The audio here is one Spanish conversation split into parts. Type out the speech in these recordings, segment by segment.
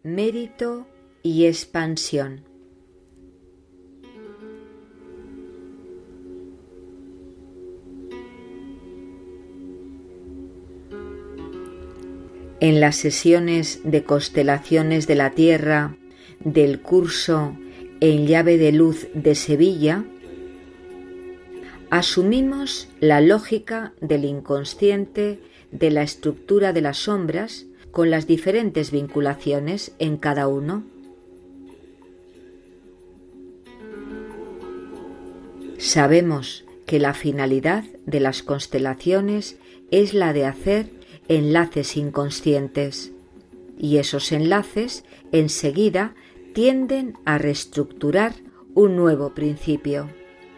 Mérito y expansión. En las sesiones de constelaciones de la Tierra del curso En llave de luz de Sevilla, asumimos la lógica del inconsciente de la estructura de las sombras con las diferentes vinculaciones en cada uno. Sabemos que la finalidad de las constelaciones es la de hacer enlaces inconscientes, y esos enlaces enseguida tienden a reestructurar un nuevo principio.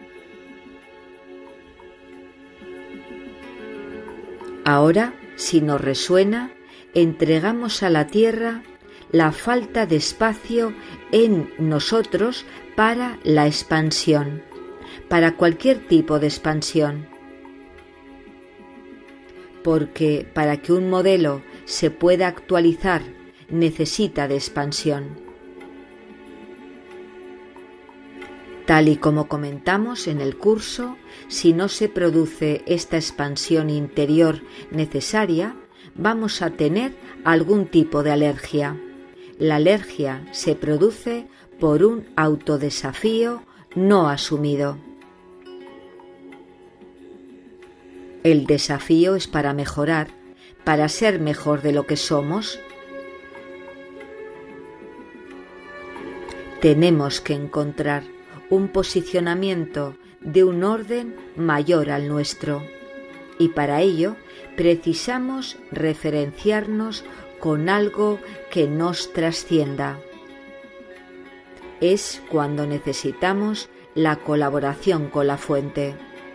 Ahora, si nos resuena, entregamos a la Tierra la falta de espacio en nosotros para la expansión, para cualquier tipo de expansión. Porque para que un modelo se pueda actualizar necesita de expansión. Tal y como comentamos en el curso, si no se produce esta expansión interior necesaria, vamos a tener algún tipo de alergia. La alergia se produce por un autodesafío no asumido. El desafío es para mejorar, para ser mejor de lo que somos. Tenemos que encontrar un posicionamiento de un orden mayor al nuestro, y para ello precisamos referenciarnos con algo que nos trascienda. Es cuando necesitamos la colaboración con la fuente.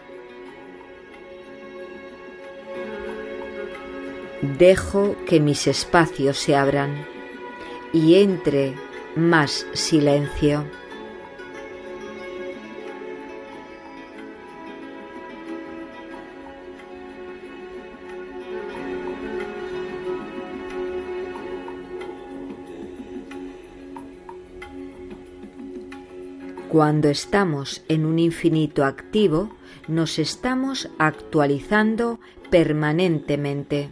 Dejo que mis espacios se abran y entre más silencio. Cuando estamos en un infinito activo, nos estamos actualizando permanentemente.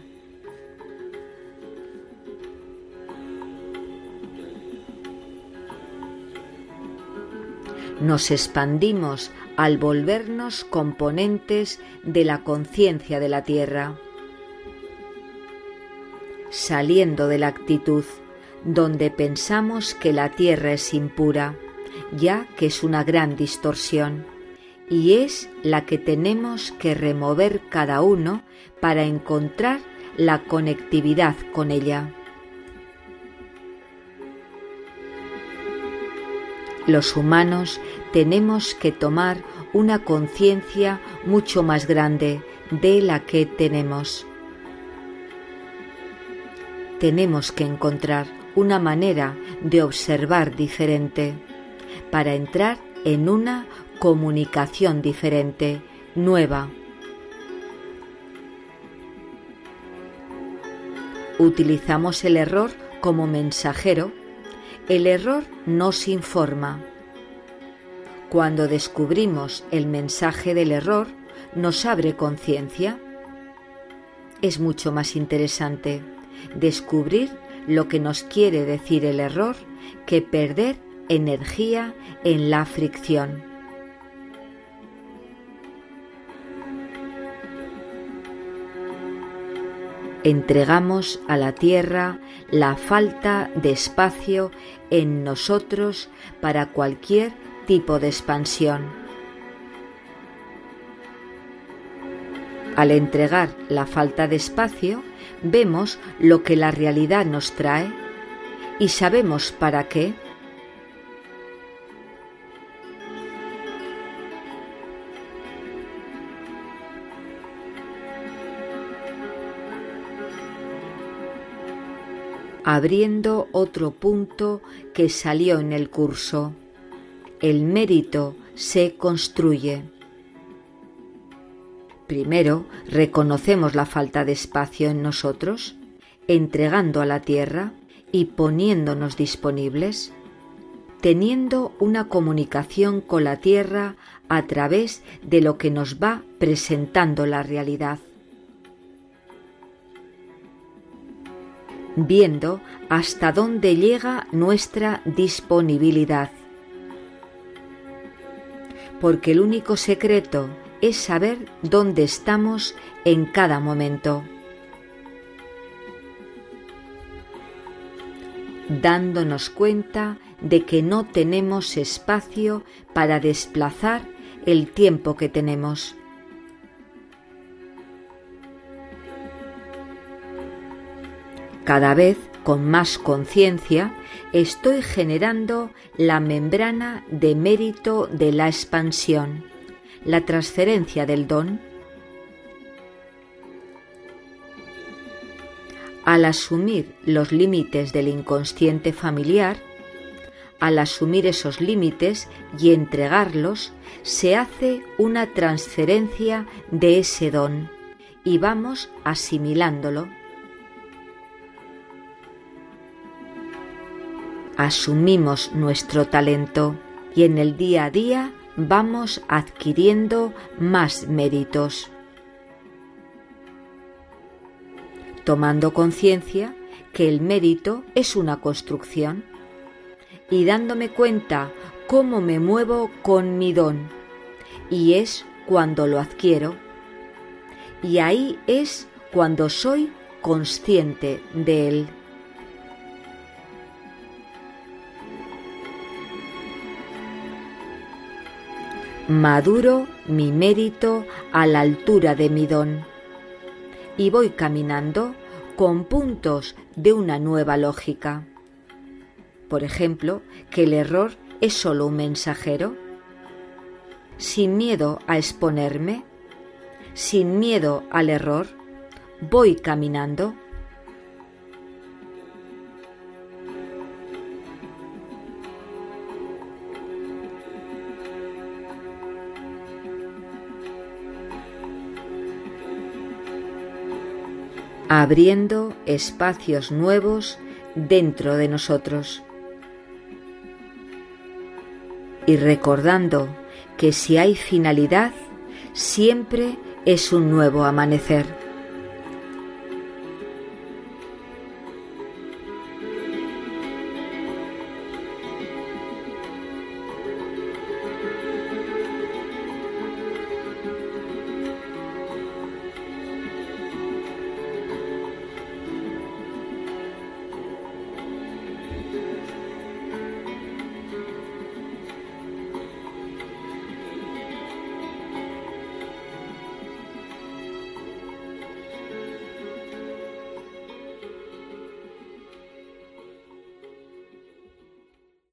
Nos expandimos al volvernos componentes de la conciencia de la Tierra, saliendo de la actitud donde pensamos que la Tierra es impura, ya que es una gran distorsión, y es la que tenemos que remover cada uno para encontrar la conectividad con ella. Los humanos tenemos que tomar una conciencia mucho más grande de la que tenemos. Tenemos que encontrar una manera de observar diferente para entrar en una comunicación diferente, nueva. Utilizamos el error como mensajero. El error nos informa. Cuando descubrimos el mensaje del error, nos abre conciencia. Es mucho más interesante descubrir lo que nos quiere decir el error que perder energía en la fricción. Entregamos a la Tierra la falta de espacio en nosotros para cualquier tipo de expansión. Al entregar la falta de espacio, vemos lo que la realidad nos trae y sabemos para qué. Abriendo otro punto que salió en el curso. El mérito se construye. Primero, reconocemos la falta de espacio en nosotros, entregando a la Tierra, y poniéndonos disponibles, teniendo una comunicación con la tierra a través de lo que nos va presentando la realidad, viendo hasta dónde llega nuestra disponibilidad, porque el único secreto es saber dónde estamos en cada momento, dándonos cuenta de que no tenemos espacio para desplazar el tiempo que tenemos. Cada vez con más conciencia estoy generando la membrana de mérito de la expansión, la transferencia del don. Al asumir los límites del inconsciente familiar, al asumir esos límites y entregarlos, se hace una transferencia de ese don y vamos asimilándolo. Asumimos nuestro talento y en el día a día vamos adquiriendo más méritos, tomando conciencia que el mérito es una construcción y dándome cuenta cómo me muevo con mi don, y es cuando lo adquiero, y ahí es cuando soy consciente de él. Maduro mi mérito a la altura de mi don y voy caminando con puntos de una nueva lógica. Por ejemplo, que el error es solo un mensajero. Sin miedo a exponerme, sin miedo al error, voy caminando. Abriendo espacios nuevos dentro de nosotros y recordando que si hay finalidad, siempre es un nuevo amanecer.